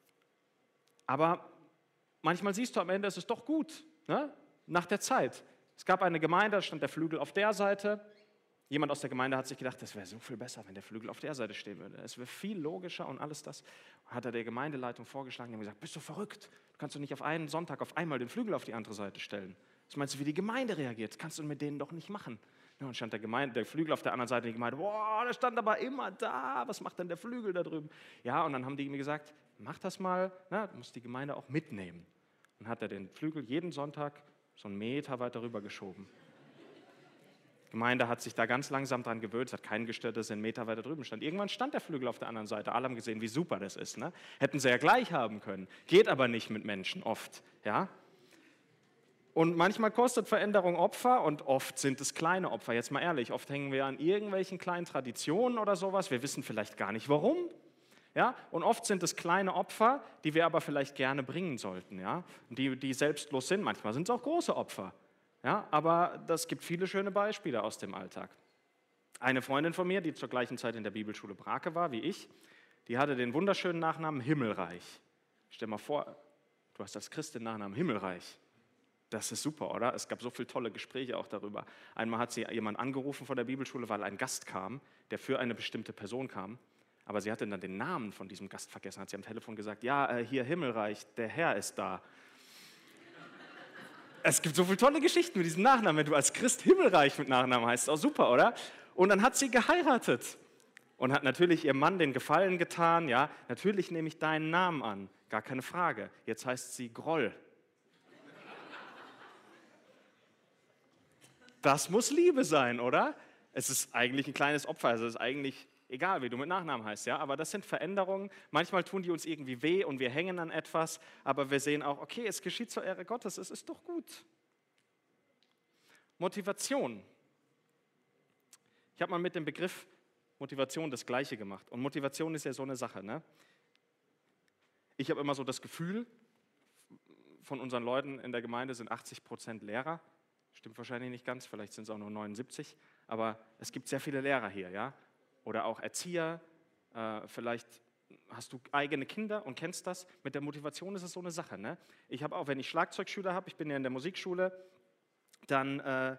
[SPEAKER 1] Aber manchmal siehst du am Ende, es ist doch gut, ne? Nach der Zeit. Es gab eine Gemeinde, da stand der Flügel auf der Seite. Jemand aus der Gemeinde hat sich gedacht, das wäre so viel besser, wenn der Flügel auf der Seite stehen würde. Es wäre viel logischer und alles das. Hat er der Gemeindeleitung vorgeschlagen, die haben gesagt, bist du verrückt? Du kannst doch nicht auf einen Sonntag auf einmal den Flügel auf die andere Seite stellen. Was meinst du, wie die Gemeinde reagiert? Das kannst du mit denen doch nicht machen. Ja, und stand der, Gemeinde, der Flügel auf der anderen Seite, die Gemeinde, boah, der stand aber immer da, was macht denn der Flügel da drüben? Ja, und dann haben die mir gesagt, mach das mal, na, du musst die Gemeinde auch mitnehmen. Und hat er den Flügel jeden Sonntag so einen Meter weiter rüber geschoben. Die Gemeinde hat sich da ganz langsam dran gewöhnt, es hat keinen gestört, dass er einen Meter weiter drüben stand. Irgendwann stand der Flügel auf der anderen Seite. Alle haben gesehen, wie super das ist. Ne? Hätten sie ja gleich haben können. Geht aber nicht mit Menschen, oft. Ja? Und manchmal kostet Veränderung Opfer und oft sind es kleine Opfer. Jetzt mal ehrlich, oft hängen wir an irgendwelchen kleinen Traditionen oder sowas. Wir wissen vielleicht gar nicht, warum. Ja? Und oft sind es kleine Opfer, die wir aber vielleicht gerne bringen sollten. Ja? Und die, die selbstlos sind. Manchmal sind es auch große Opfer. Ja, aber das gibt viele schöne Beispiele aus dem Alltag. Eine Freundin von mir, die zur gleichen Zeit in der Bibelschule Brake war wie ich, die hatte den wunderschönen Nachnamen Himmelreich. Stell mal vor, du hast als Christ den Nachnamen Himmelreich. Das ist super, oder? Es gab so viele tolle Gespräche auch darüber. Einmal hat sie jemand angerufen von der Bibelschule, weil ein Gast kam, der für eine bestimmte Person kam. Aber sie hatte dann den Namen von diesem Gast vergessen. Hat sie am Telefon gesagt, ja, äh, hier Himmelreich, der Herr ist da. Es gibt so viele tolle Geschichten mit diesem Nachnamen. Wenn du als Christ Himmelreich mit Nachnamen heißt, ist auch super, oder? Und dann hat sie geheiratet und hat natürlich ihrem Mann den Gefallen getan. Ja, natürlich nehme ich deinen Namen an, gar keine Frage. Jetzt heißt sie Groll. Das muss Liebe sein, oder? Es ist eigentlich ein kleines Opfer, also es ist eigentlich egal, wie du mit Nachnamen heißt, ja, aber das sind Veränderungen. Manchmal tun die uns irgendwie weh und wir hängen an etwas, aber wir sehen auch, okay, es geschieht zur Ehre Gottes, es ist doch gut. Motivation. Ich habe mal mit dem Begriff Motivation das Gleiche gemacht und Motivation ist ja so eine Sache, ne? Ich habe immer so das Gefühl, von unseren Leuten in der Gemeinde sind achtzig Prozent Lehrer. Stimmt wahrscheinlich nicht ganz, vielleicht sind es auch nur neunundsiebzig, aber es gibt sehr viele Lehrer hier, ja? Oder auch Erzieher, äh, vielleicht hast du eigene Kinder und kennst das. Mit der Motivation ist es so eine Sache, ne? Ich habe auch, wenn ich Schlagzeugschüler habe, ich bin ja in der Musikschule, dann äh,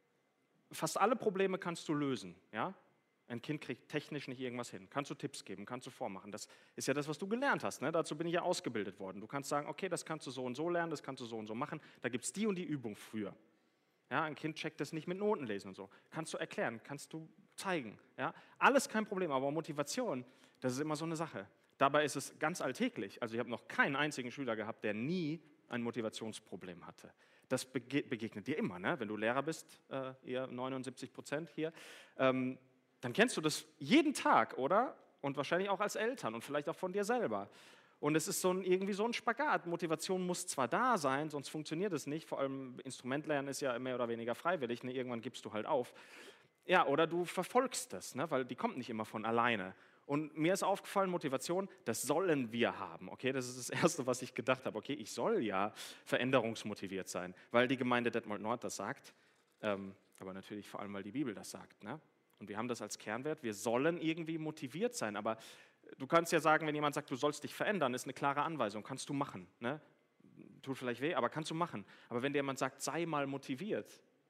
[SPEAKER 1] fast alle Probleme kannst du lösen, ja? Ein Kind kriegt technisch nicht irgendwas hin. Kannst du Tipps geben, kannst du vormachen. Das ist ja das, was du gelernt hast, ne? Dazu bin ich ja ausgebildet worden. Du kannst sagen, okay, das kannst du so und so lernen, das kannst du so und so machen. Da gibt es die und die Übung für. Ja, ein Kind checkt das nicht mit Noten lesen und so. Kannst du erklären, kannst du zeigen. Ja? Alles kein Problem, aber Motivation, das ist immer so eine Sache. Dabei ist es ganz alltäglich. Also ich habe noch keinen einzigen Schüler gehabt, der nie ein Motivationsproblem hatte. Das bege- begegnet dir immer, ne? Wenn du Lehrer bist, äh, ihr neunundsiebzig Prozent hier, ähm, dann kennst du das jeden Tag, oder? Und wahrscheinlich auch als Eltern und vielleicht auch von dir selber. Und es ist so ein, irgendwie so ein Spagat. Motivation muss zwar da sein, sonst funktioniert es nicht. Vor allem Instrumentlernen ist ja mehr oder weniger freiwillig. Ne? Irgendwann gibst du halt auf. Ja, oder du verfolgst das, ne? Weil die kommt nicht immer von alleine. Und mir ist aufgefallen, Motivation, das sollen wir haben. Okay, das ist das Erste, was ich gedacht habe. Okay, ich soll ja veränderungsmotiviert sein, weil die Gemeinde Detmold Nord das sagt. Ähm, aber natürlich vor allem, weil die Bibel das sagt. Ne? Und wir haben das als Kernwert. Wir sollen irgendwie motiviert sein, aber du kannst ja sagen, wenn jemand sagt, du sollst dich verändern, ist eine klare Anweisung, kannst du machen. Ne? Tut vielleicht weh, aber kannst du machen. Aber wenn dir jemand sagt, sei mal motiviert,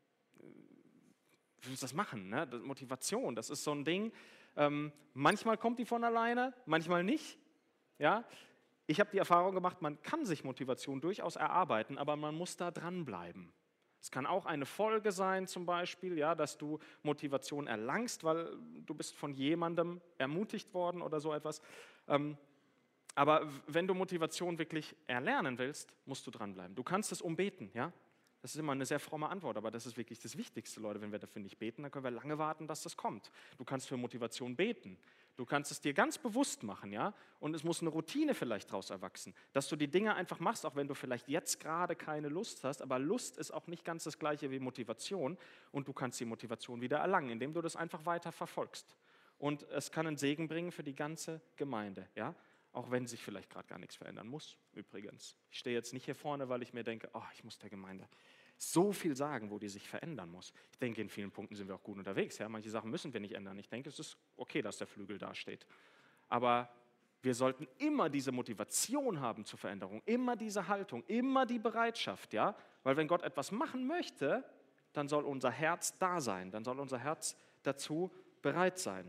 [SPEAKER 1] wie willst du das machen? Ne? Das Motivation, das ist so ein Ding, ähm, manchmal kommt die von alleine, manchmal nicht. Ja? Ich habe die Erfahrung gemacht, man kann sich Motivation durchaus erarbeiten, aber man muss da dranbleiben. Es kann auch eine Folge sein, zum Beispiel, ja, dass du Motivation erlangst, weil du bist von jemandem ermutigt worden oder so etwas. Ähm, aber wenn du Motivation wirklich erlernen willst, musst du dranbleiben. Du kannst es umbeten, ja. Das ist immer eine sehr fromme Antwort, aber das ist wirklich das Wichtigste, Leute. Wenn wir dafür nicht beten, dann können wir lange warten, dass das kommt. Du kannst für Motivation beten. Du kannst es dir ganz bewusst machen, ja, und es muss eine Routine vielleicht daraus erwachsen, dass du die Dinge einfach machst, auch wenn du vielleicht jetzt gerade keine Lust hast, aber Lust ist auch nicht ganz das Gleiche wie Motivation und du kannst die Motivation wieder erlangen, indem du das einfach weiter verfolgst. Und es kann einen Segen bringen für die ganze Gemeinde, ja, auch wenn sich vielleicht gerade gar nichts verändern muss, übrigens. Ich stehe jetzt nicht hier vorne, weil ich mir denke, oh, ich muss der Gemeinde so viel sagen, wo die sich verändern muss. Ich denke, in vielen Punkten sind wir auch gut unterwegs. Ja? Manche Sachen müssen wir nicht ändern. Ich denke, es ist okay, dass der Flügel da steht. Aber wir sollten immer diese Motivation haben zur Veränderung, immer diese Haltung, immer die Bereitschaft. Ja? Weil wenn Gott etwas machen möchte, dann soll unser Herz da sein, dann soll unser Herz dazu bereit sein.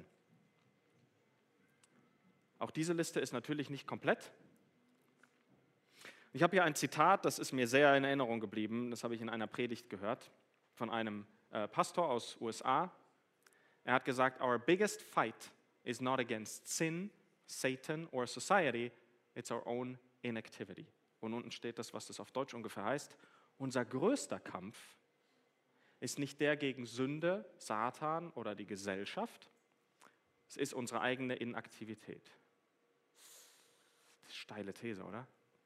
[SPEAKER 1] Auch diese Liste ist natürlich nicht komplett. Ich habe hier ein Zitat, das ist mir sehr in Erinnerung geblieben, das habe ich in einer Predigt gehört, von einem äh, Pastor aus U S A. Er hat gesagt, our biggest fight is not against sin, Satan or society, it's our own inactivity. Und unten steht das, was das auf Deutsch ungefähr heißt. Unser größter Kampf ist nicht der gegen Sünde, Satan oder die Gesellschaft, es ist unsere eigene Inaktivität. Das ist eine steile These, oder?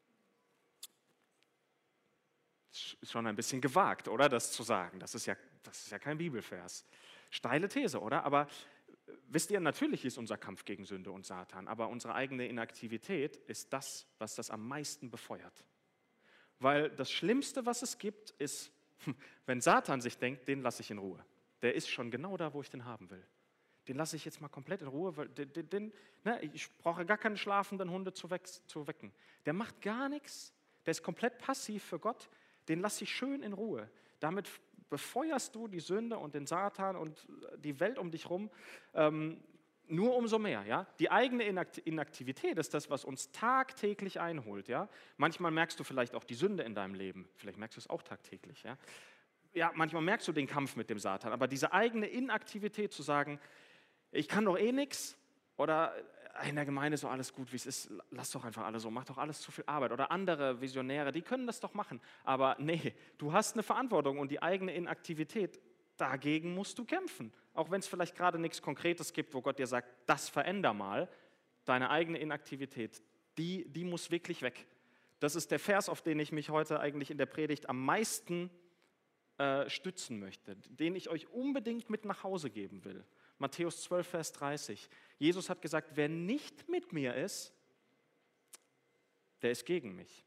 [SPEAKER 1] Das ist schon ein bisschen gewagt, oder, das zu sagen. Das ist ja, das ist ja kein Bibelvers. Steile These, oder? Aber wisst ihr, natürlich ist unser Kampf gegen Sünde und Satan, aber unsere eigene Inaktivität ist das, was das am meisten befeuert. Weil das Schlimmste, was es gibt, ist Wenn Satan sich denkt, den lasse ich in Ruhe. Der ist schon genau da, wo ich den haben will. Den lasse ich jetzt mal komplett in Ruhe, weil den, den, den, ne, ich brauche gar keinen schlafenden Hunde zu, weck, zu wecken. Der macht gar nichts, der ist komplett passiv für Gott, den lasse ich schön in Ruhe. Damit befeuerst du die Sünde und den Satan und die Welt um dich rum ähm, nur umso mehr. Ja? Die eigene Inaktivität ist das, was uns tagtäglich einholt. Ja? Manchmal merkst du vielleicht auch die Sünde in deinem Leben, vielleicht merkst du es auch tagtäglich. Ja? Ja, manchmal merkst du den Kampf mit dem Satan, aber diese eigene Inaktivität zu sagen, ich kann doch eh nichts oder in der Gemeinde ist so alles gut, wie es ist, lass doch einfach alles so, mach doch alles zu viel Arbeit. Oder andere Visionäre, die können das doch machen. Aber nee, du hast eine Verantwortung und die eigene Inaktivität, dagegen musst du kämpfen. Auch wenn es vielleicht gerade nichts Konkretes gibt, wo Gott dir sagt, das veränder mal, deine eigene Inaktivität, die, die muss wirklich weg. Das ist der Vers, auf den ich mich heute eigentlich in der Predigt am meisten äh, stützen möchte, den ich euch unbedingt mit nach Hause geben will. Matthäus zwölf, Vers dreißig. Jesus hat gesagt, wer nicht mit mir ist, der ist gegen mich.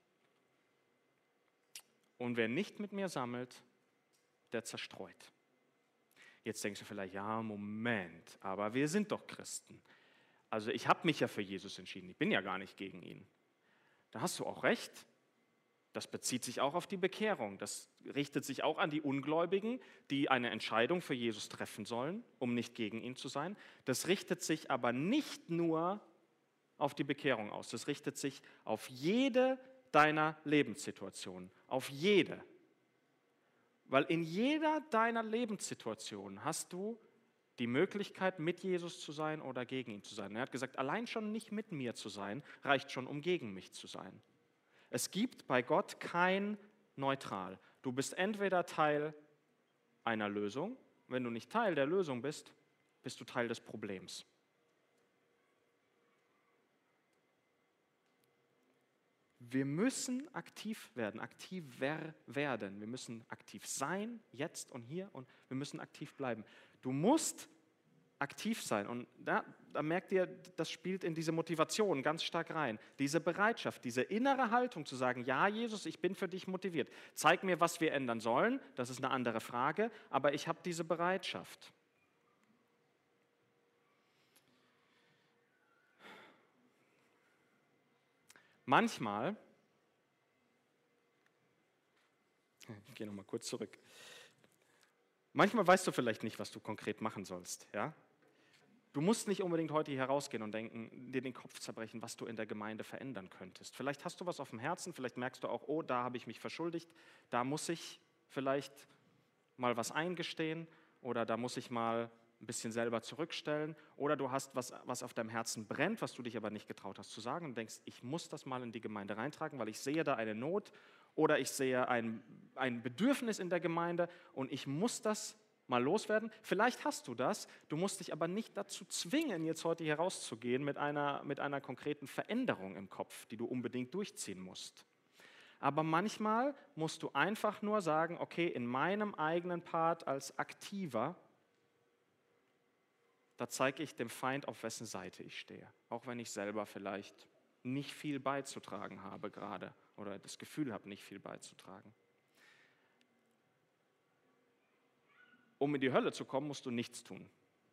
[SPEAKER 1] Und wer nicht mit mir sammelt, der zerstreut. Jetzt denkst du vielleicht, ja, Moment, aber wir sind doch Christen. Also ich habe mich ja für Jesus entschieden, ich bin ja gar nicht gegen ihn. Da hast du auch recht. Das bezieht sich auch auf die Bekehrung. Das richtet sich auch an die Ungläubigen, die eine Entscheidung für Jesus treffen sollen, um nicht gegen ihn zu sein. Das richtet sich aber nicht nur auf die Bekehrung aus. Das richtet sich auf jede deiner Lebenssituationen. Auf jede. Weil in jeder deiner Lebenssituationen hast du die Möglichkeit, mit Jesus zu sein oder gegen ihn zu sein. Er hat gesagt, allein schon nicht mit mir zu sein, reicht schon, um gegen mich zu sein. Es gibt bei Gott kein Neutral. Du bist entweder Teil einer Lösung, wenn du nicht Teil der Lösung bist, bist du Teil des Problems. Wir müssen aktiv werden, aktiver werden. Wir müssen aktiv sein, jetzt und hier, und wir müssen aktiv bleiben. Du musst aktiv sein. Und da, da merkt ihr, das spielt in diese Motivation ganz stark rein. Diese Bereitschaft, diese innere Haltung zu sagen, ja Jesus, ich bin für dich motiviert. Zeig mir, was wir ändern sollen, das ist eine andere Frage, aber ich habe diese Bereitschaft. Manchmal, ich gehe nochmal kurz zurück, manchmal weißt du vielleicht nicht, was du konkret machen sollst, ja? Du musst nicht unbedingt heute hier rausgehen und denken, dir den Kopf zerbrechen, was du in der Gemeinde verändern könntest. Vielleicht hast du was auf dem Herzen, vielleicht merkst du auch, oh, da habe ich mich verschuldigt, da muss ich vielleicht mal was eingestehen oder da muss ich mal ein bisschen selber zurückstellen oder du hast was, was auf deinem Herzen brennt, was du dich aber nicht getraut hast zu sagen und denkst, ich muss das mal in die Gemeinde reintragen, weil ich sehe da eine Not oder ich sehe ein, ein Bedürfnis in der Gemeinde und ich muss das mal loswerden. Vielleicht hast du das, du musst dich aber nicht dazu zwingen, jetzt heute hier rauszugehen mit einer, mit einer konkreten Veränderung im Kopf, die du unbedingt durchziehen musst. Aber manchmal musst du einfach nur sagen, okay, in meinem eigenen Part als Aktiver, da zeige ich dem Feind, auf wessen Seite ich stehe. Auch wenn ich selber vielleicht nicht viel beizutragen habe gerade oder das Gefühl habe, nicht viel beizutragen. Um in die Hölle zu kommen, musst du nichts tun.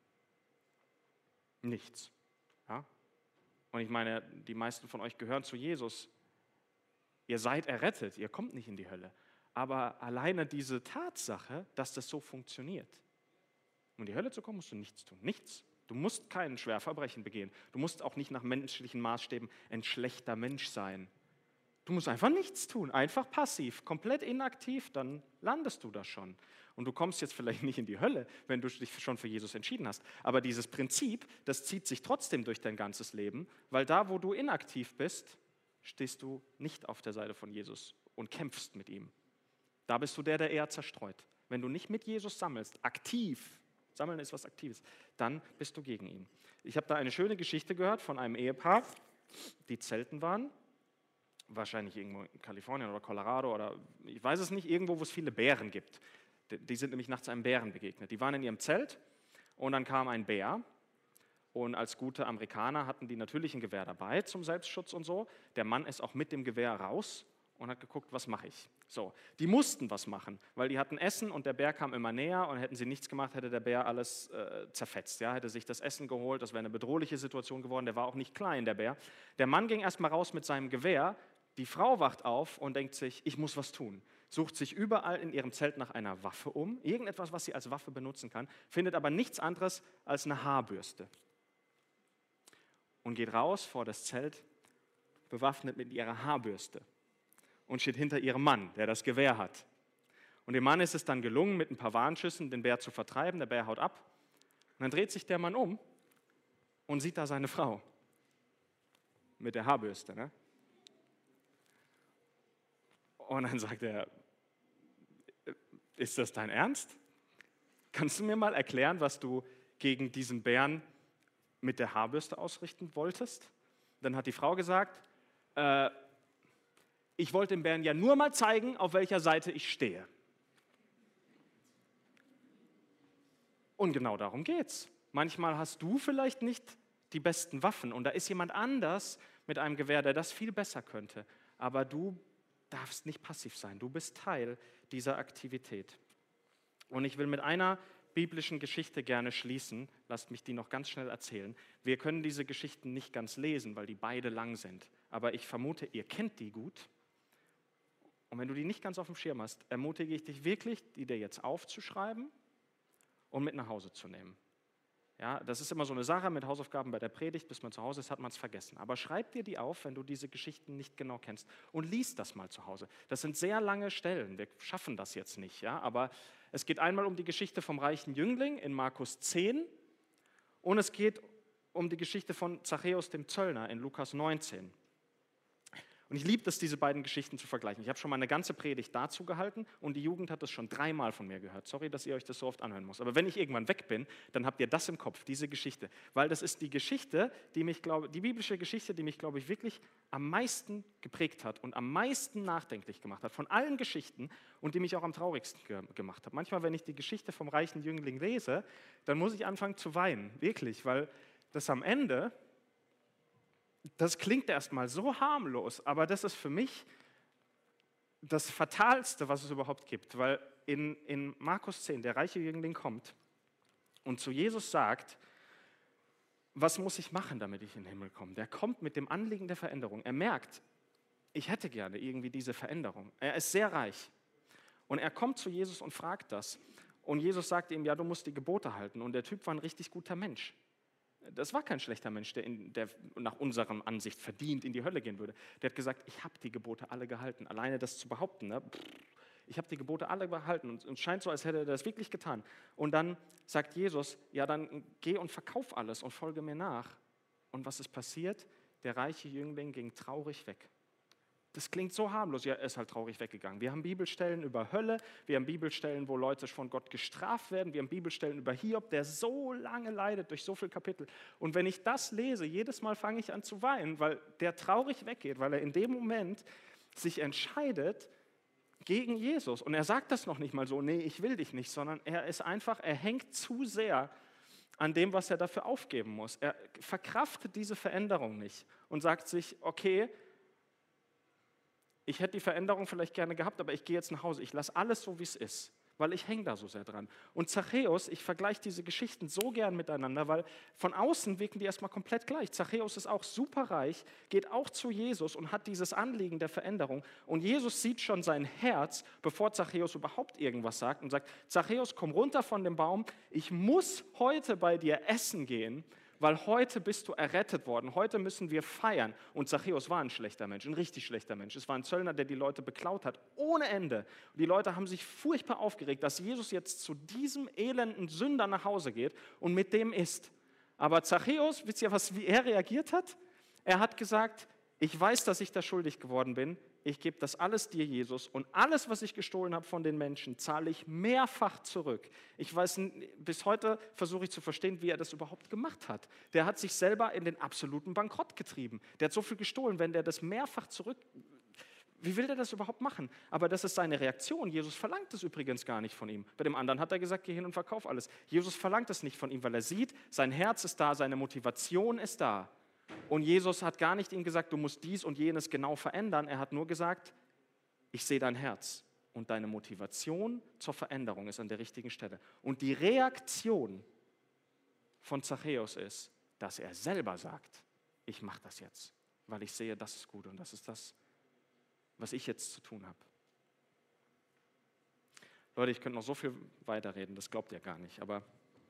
[SPEAKER 1] Nichts. Ja? Und ich meine, die meisten von euch gehören zu Jesus. Ihr seid errettet, ihr kommt nicht in die Hölle. Aber alleine diese Tatsache, dass das so funktioniert, um in die Hölle zu kommen, musst du nichts tun. Nichts. Du musst kein Schwerverbrechen begehen. Du musst auch nicht nach menschlichen Maßstäben ein schlechter Mensch sein. Du musst einfach nichts tun, einfach passiv, komplett inaktiv, dann landest du da schon. Und du kommst jetzt vielleicht nicht in die Hölle, wenn du dich schon für Jesus entschieden hast. Aber dieses Prinzip, das zieht sich trotzdem durch dein ganzes Leben, weil da, wo du inaktiv bist, stehst du nicht auf der Seite von Jesus und kämpfst mit ihm. Da bist du der, der eher zerstreut. Wenn du nicht mit Jesus sammelst, aktiv, sammeln ist was Aktives, dann bist du gegen ihn. Ich habe da eine schöne Geschichte gehört von einem Ehepaar, die zelten waren. Wahrscheinlich irgendwo in Kalifornien oder Colorado oder ich weiß es nicht, irgendwo, wo es viele Bären gibt. Die sind nämlich nachts einem Bären begegnet. Die waren in ihrem Zelt und dann kam ein Bär und als gute Amerikaner hatten die natürlich ein Gewehr dabei zum Selbstschutz und so. Der Mann ist auch mit dem Gewehr raus und hat geguckt, was mache ich. So, die mussten was machen, weil die hatten Essen und der Bär kam immer näher und hätten sie nichts gemacht, hätte der Bär alles äh, zerfetzt, ja, hätte sich das Essen geholt, das wäre eine bedrohliche Situation geworden, der war auch nicht klein, der Bär. Der Mann ging erstmal raus mit seinem Gewehr, die Frau wacht auf und denkt sich, ich muss was tun, sucht sich überall in ihrem Zelt nach einer Waffe um, irgendetwas, was sie als Waffe benutzen kann, findet aber nichts anderes als eine Haarbürste und geht raus vor das Zelt, bewaffnet mit ihrer Haarbürste. Und steht hinter ihrem Mann, der das Gewehr hat. Und dem Mann ist es dann gelungen, mit ein paar Warnschüssen den Bär zu vertreiben. Der Bär haut ab. Und dann dreht sich der Mann um und sieht da seine Frau mit der Haarbürste. Ne? Und dann sagt er, ist das dein Ernst? Kannst du mir mal erklären, was du gegen diesen Bären mit der Haarbürste ausrichten wolltest? Dann hat die Frau gesagt, äh, ich wollte dem Bären ja nur mal zeigen, auf welcher Seite ich stehe. Und genau darum geht's. Manchmal hast du vielleicht nicht die besten Waffen und da ist jemand anders mit einem Gewehr, der das viel besser könnte. Aber du darfst nicht passiv sein. Du bist Teil dieser Aktivität. Und ich will mit einer biblischen Geschichte gerne schließen. Lasst mich die noch ganz schnell erzählen. Wir können diese Geschichten nicht ganz lesen, weil die beide lang sind. Aber ich vermute, ihr kennt die gut. Und wenn du die nicht ganz auf dem Schirm hast, ermutige ich dich wirklich, die dir jetzt aufzuschreiben und mit nach Hause zu nehmen. Ja, das ist immer so eine Sache mit Hausaufgaben bei der Predigt, bis man zu Hause ist, hat man es vergessen. Aber schreib dir die auf, wenn du diese Geschichten nicht genau kennst und lies das mal zu Hause. Das sind sehr lange Stellen, wir schaffen das jetzt nicht, ja, aber es geht einmal um die Geschichte vom reichen Jüngling in Markus zehn und es geht um die Geschichte von Zachäus dem Zöllner in Lukas neunzehn. Und ich liebe es, diese beiden Geschichten zu vergleichen. Ich habe schon mal eine ganze Predigt dazu gehalten und die Jugend hat das schon dreimal von mir gehört. Sorry, dass ihr euch das so oft anhören müsst. Aber wenn ich irgendwann weg bin, dann habt ihr das im Kopf, diese Geschichte. Weil das ist die Geschichte, die mich, glaube, die biblische Geschichte, die mich, glaube ich, wirklich am meisten geprägt hat und am meisten nachdenklich gemacht hat von allen Geschichten und die mich auch am traurigsten ge- gemacht hat. Manchmal, wenn ich die Geschichte vom reichen Jüngling lese, dann muss ich anfangen zu weinen. Wirklich, weil das am Ende... Das klingt erstmal so harmlos, aber das ist für mich das Fatalste, was es überhaupt gibt, weil in, in Markus zehn der reiche Jüngling kommt und zu Jesus sagt, was muss ich machen, damit ich in den Himmel komme? Der kommt mit dem Anliegen der Veränderung. Er merkt, ich hätte gerne irgendwie diese Veränderung. Er ist sehr reich und er kommt zu Jesus und fragt das. Und Jesus sagt ihm, ja, du musst die Gebote halten. Und der Typ war ein richtig guter Mensch. Das war kein schlechter Mensch, der, in, der nach unserer Ansicht verdient in die Hölle gehen würde. Der hat gesagt, ich habe die Gebote alle gehalten. Alleine das zu behaupten, ne? Ich habe die Gebote alle gehalten. Und es scheint so, als hätte er das wirklich getan. Und dann sagt Jesus, ja, dann geh und verkauf alles und folge mir nach. Und was ist passiert? Der reiche Jüngling ging traurig weg. Das klingt so harmlos, ja, er ist halt traurig weggegangen. Wir haben Bibelstellen über Hölle, wir haben Bibelstellen, wo Leute von Gott gestraft werden, wir haben Bibelstellen über Hiob, der so lange leidet durch so viele Kapitel. Und wenn ich das lese, jedes Mal fange ich an zu weinen, weil der traurig weggeht, weil er in dem Moment sich entscheidet gegen Jesus. Und er sagt das noch nicht mal so, nee, ich will dich nicht, sondern er ist einfach, er hängt zu sehr an dem, was er dafür aufgeben muss. Er verkraftet diese Veränderung nicht und sagt sich, okay, ich hätte die Veränderung vielleicht gerne gehabt, aber ich gehe jetzt nach Hause. Ich lasse alles so, wie es ist, weil ich hänge da so sehr dran. Und Zachäus, ich vergleiche diese Geschichten so gern miteinander, weil von außen wirken die erstmal komplett gleich. Zachäus ist auch superreich, geht auch zu Jesus und hat dieses Anliegen der Veränderung. Und Jesus sieht schon sein Herz, bevor Zachäus überhaupt irgendwas sagt und sagt, Zachäus, komm runter von dem Baum, ich muss heute bei dir essen gehen, weil heute bist du errettet worden, heute müssen wir feiern. Und Zachäus war ein schlechter Mensch, ein richtig schlechter Mensch. Es war ein Zöllner, der die Leute beklaut hat, ohne Ende. Und die Leute haben sich furchtbar aufgeregt, dass Jesus jetzt zu diesem elenden Sünder nach Hause geht und mit dem isst. Aber Zachäus, wisst ihr, was, wie er reagiert hat? Er hat gesagt, ich weiß, dass ich da schuldig geworden bin, ich gebe das alles dir, Jesus, und alles, was ich gestohlen habe von den Menschen, zahle ich mehrfach zurück. Ich weiß, bis heute versuche ich zu verstehen, wie er das überhaupt gemacht hat. Der hat sich selber in den absoluten Bankrott getrieben. Der hat so viel gestohlen, wenn der das mehrfach zurück... Wie will der das überhaupt machen? Aber das ist seine Reaktion. Jesus verlangt es übrigens gar nicht von ihm. Bei dem anderen hat er gesagt, geh hin und verkauf alles. Jesus verlangt es nicht von ihm, weil er sieht, sein Herz ist da, seine Motivation ist da. Und Jesus hat gar nicht ihm gesagt, du musst dies und jenes genau verändern. Er hat nur gesagt, ich sehe dein Herz und deine Motivation zur Veränderung ist an der richtigen Stelle. Und die Reaktion von Zachäus ist, dass er selber sagt, ich mache das jetzt, weil ich sehe, das ist gut und das ist das, was ich jetzt zu tun habe. Leute, ich könnte noch so viel weiterreden, das glaubt ihr gar nicht, aber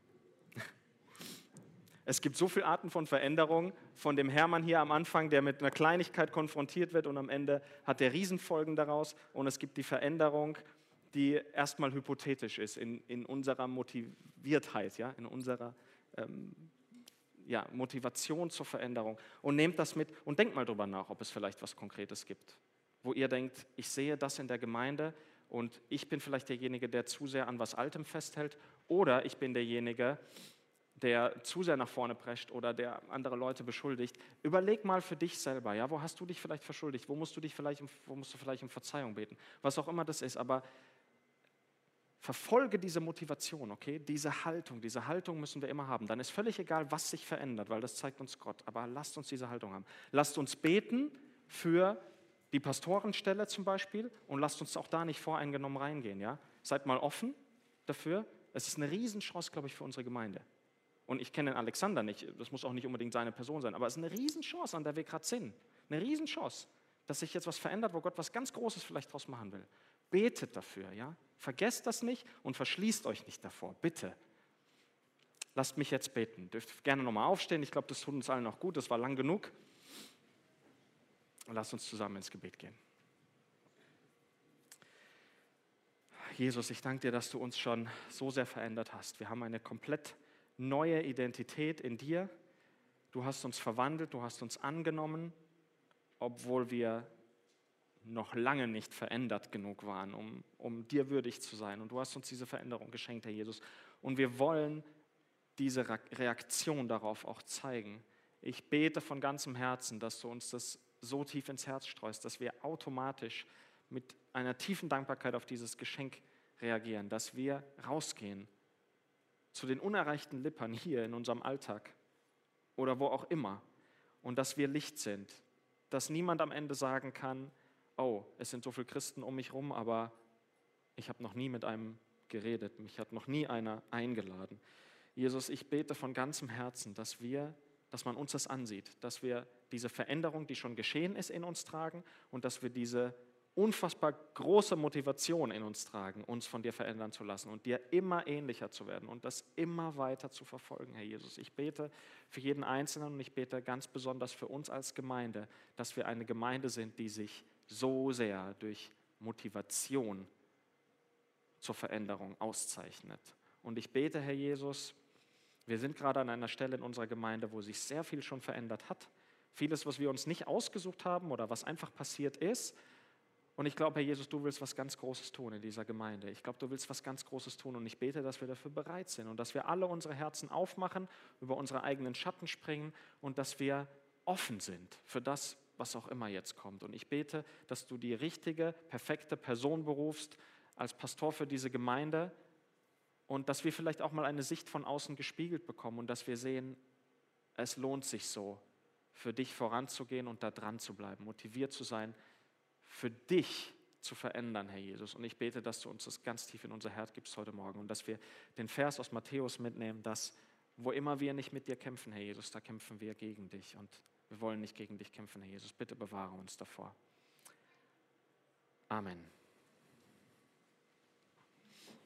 [SPEAKER 1] es gibt so viele Arten von Veränderung, von dem Hermann hier am Anfang, der mit einer Kleinigkeit konfrontiert wird und am Ende hat er Riesenfolgen daraus. Und es gibt die Veränderung, die erstmal hypothetisch ist, in, in unserer Motiviertheit, ja, in unserer ähm, ja, Motivation zur Veränderung. Und nehmt das mit und denkt mal drüber nach, ob es vielleicht was Konkretes gibt, wo ihr denkt, ich sehe das in der Gemeinde und ich bin vielleicht derjenige, der zu sehr an was Altem festhält, oder ich bin derjenige, der zu sehr nach vorne prescht oder der andere Leute beschuldigt. Überleg mal für dich selber, ja, wo hast du dich vielleicht verschuldigt, wo musst du dich vielleicht, wo musst du vielleicht um Verzeihung beten, was auch immer das ist, aber verfolge diese Motivation, okay, diese Haltung, diese Haltung müssen wir immer haben. Dann ist völlig egal, was sich verändert, weil das zeigt uns Gott, aber lasst uns diese Haltung haben. Lasst uns beten für die Pastorenstelle zum Beispiel und lasst uns auch da nicht voreingenommen reingehen, ja. Seid mal offen dafür, es ist eine Riesenchance, glaube ich, für unsere Gemeinde. Und ich kenne den Alexander nicht, das muss auch nicht unbedingt seine Person sein, aber es ist eine Riesenchance, an der wir gerade sind. Eine Riesenchance, dass sich jetzt was verändert, wo Gott was ganz Großes vielleicht draus machen will. Betet dafür, ja? Vergesst das nicht und verschließt euch nicht davor, bitte. Lasst mich jetzt beten. Dürft gerne nochmal aufstehen, ich glaube, das tut uns allen noch gut, das war lang genug. Und lasst uns zusammen ins Gebet gehen. Jesus, ich danke dir, dass du uns schon so sehr verändert hast. Wir haben eine komplett neue Identität in dir. Du hast uns verwandelt, du hast uns angenommen, obwohl wir noch lange nicht verändert genug waren, um, um dir würdig zu sein. Und du hast uns diese Veränderung geschenkt, Herr Jesus. Und wir wollen diese Reaktion darauf auch zeigen. Ich bete von ganzem Herzen, dass du uns das so tief ins Herz streust, dass wir automatisch mit einer tiefen Dankbarkeit auf dieses Geschenk reagieren, dass wir rausgehen zu den unerreichten Lippern hier in unserem Alltag oder wo auch immer und dass wir Licht sind, dass niemand am Ende sagen kann, oh, es sind so viele Christen um mich rum, aber ich habe noch nie mit einem geredet, mich hat noch nie einer eingeladen. Jesus, ich bete von ganzem Herzen, dass wir, dass man uns das ansieht, dass wir diese Veränderung, die schon geschehen ist, in uns tragen und dass wir diese unfassbar große Motivation in uns tragen, uns von dir verändern zu lassen und dir immer ähnlicher zu werden und das immer weiter zu verfolgen, Herr Jesus. Ich bete für jeden Einzelnen und ich bete ganz besonders für uns als Gemeinde, dass wir eine Gemeinde sind, die sich so sehr durch Motivation zur Veränderung auszeichnet. Und ich bete, Herr Jesus, wir sind gerade an einer Stelle in unserer Gemeinde, wo sich sehr viel schon verändert hat. Vieles, was wir uns nicht ausgesucht haben oder was einfach passiert ist. Und ich glaube, Herr Jesus, du willst was ganz Großes tun in dieser Gemeinde. Ich glaube, du willst was ganz Großes tun und ich bete, dass wir dafür bereit sind und dass wir alle unsere Herzen aufmachen, über unsere eigenen Schatten springen und dass wir offen sind für das, was auch immer jetzt kommt. Und ich bete, dass du die richtige, perfekte Person berufst als Pastor für diese Gemeinde und dass wir vielleicht auch mal eine Sicht von außen gespiegelt bekommen und dass wir sehen, es lohnt sich so, für dich voranzugehen und da dran zu bleiben, motiviert zu sein, für dich zu verändern, Herr Jesus. Und ich bete, dass du uns das ganz tief in unser Herz gibst heute Morgen und dass wir den Vers aus Matthäus mitnehmen, dass wo immer wir nicht mit dir kämpfen, Herr Jesus, da kämpfen wir gegen dich und wir wollen nicht gegen dich kämpfen, Herr Jesus. Bitte bewahre uns davor. Amen.